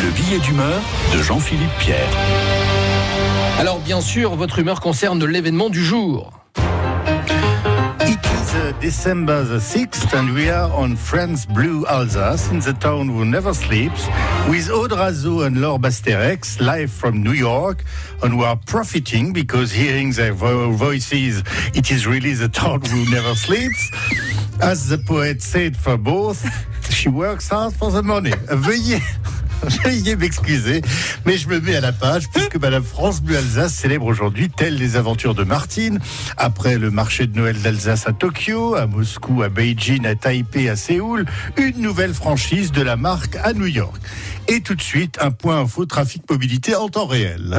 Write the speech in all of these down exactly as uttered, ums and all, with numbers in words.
Le billet d'humeur de Jean-Philippe Pierre. Alors bien sûr, votre humeur concerne l'événement du jour. It is uh, December the sixth and we are on France Bleu Alsace in the town who never sleeps with Aude Razo and Laure Basterex live from New York, and we are profiting because hearing their vo- voices it is really the town who never sleeps. As the poet said for both, she works hard for the money. Veuillez Veuillez m'excuser, mais je me mets à la page puisque Madame France Bleu Alsace célèbre aujourd'hui, telles les aventures de Martine, après le marché de Noël d'Alsace à Tokyo, à Moscou, à Beijing, à Taipei, à Séoul, une nouvelle franchise de la marque à New York. Et tout de suite, un point info trafic mobilité en temps réel.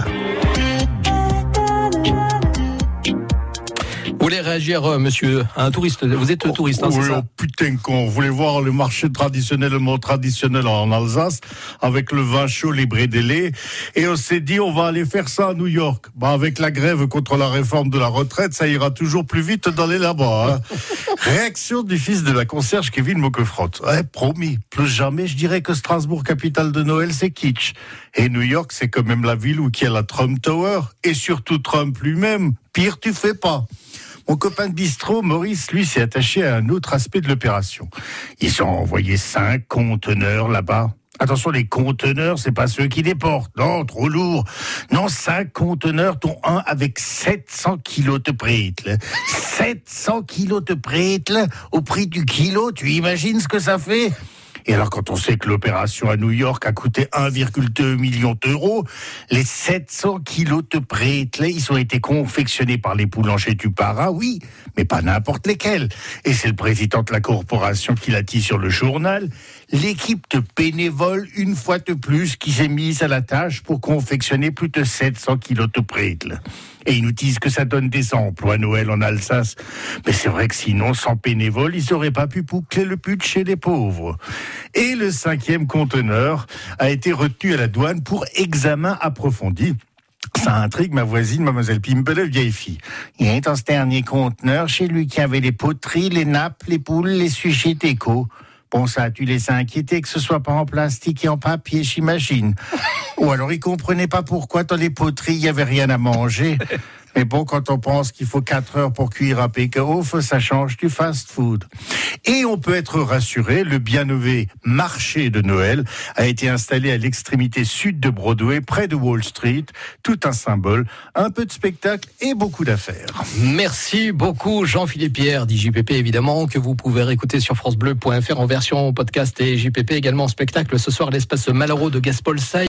Vous voulez réagir, euh, monsieur, un touriste? Vous êtes touriste, hein, oui, c'est ça? Oh putain qu'on voulait voir le marché traditionnellement traditionnel en Alsace, avec le vin chaud, les brédélés, et on s'est dit on va aller faire ça à New York. Bah, avec la grève contre la réforme de la retraite, ça ira toujours plus vite d'aller là-bas. Hein. Réaction du fils de la concierge Kevin Moquefrotte. Ouais, promis, plus jamais je dirais que Strasbourg, capitale de Noël, c'est kitsch. Et New York, c'est quand même la ville où il y a la Trump Tower, et surtout Trump lui-même. Pire, tu fais pas. Mon copain de bistrot, Maurice, lui, s'est attaché à un autre aspect de l'opération. Ils ont envoyé cinq conteneurs là-bas. Attention, les conteneurs, c'est pas ceux qui déportent. Non, trop lourd. Non, cinq conteneurs, dont un avec sept cents kilos de prétle. sept cents kilos de prétle au prix du kilo, tu imagines ce que ça fait ? Et alors, quand on sait que l'opération à New York a coûté un virgule deux million d'euros, les sept cents kilos de prétle, ils ont été confectionnés par les boulangers du Para, oui, mais pas n'importe lesquels. Et c'est le président de la corporation qui l'a dit sur le journal. L'équipe de bénévoles, une fois de plus, qui s'est mise à la tâche pour confectionner plus de sept cents kilos de prétle. Et ils nous disent que ça donne des emplois à Noël en Alsace. Mais c'est vrai que sinon, sans bénévoles, ils n'auraient pas pu boucler le budget des pauvres. Et le cinquième conteneur a été retenu à la douane pour examen approfondi. Ça intrigue ma voisine, mademoiselle Pimple, vieille fille. Il y a dans ce dernier conteneur, chez lui, qui avait les poteries, les nappes, les poules, les sujets déco. Bon, ça a dû les inquiéter que ce soit pas en plastique et en papier, j'imagine. Ou alors ils comprenaient pas pourquoi dans les poteries il y avait rien à manger. Mais bon, quand on pense qu'il faut quatre heures pour cuire un pékauf, ça change du fast-food. Et on peut être rassuré, le bien nommé marché de Noël a été installé à l'extrémité sud de Broadway, près de Wall Street. Tout un symbole, un peu de spectacle et beaucoup d'affaires. Merci beaucoup, Jean-Philippe Pierre, dit J P P évidemment, que vous pouvez réécouter sur francebleu point f r en version podcast et J P P également en spectacle ce soir à l'espace Malraux de Gaspol-Saille.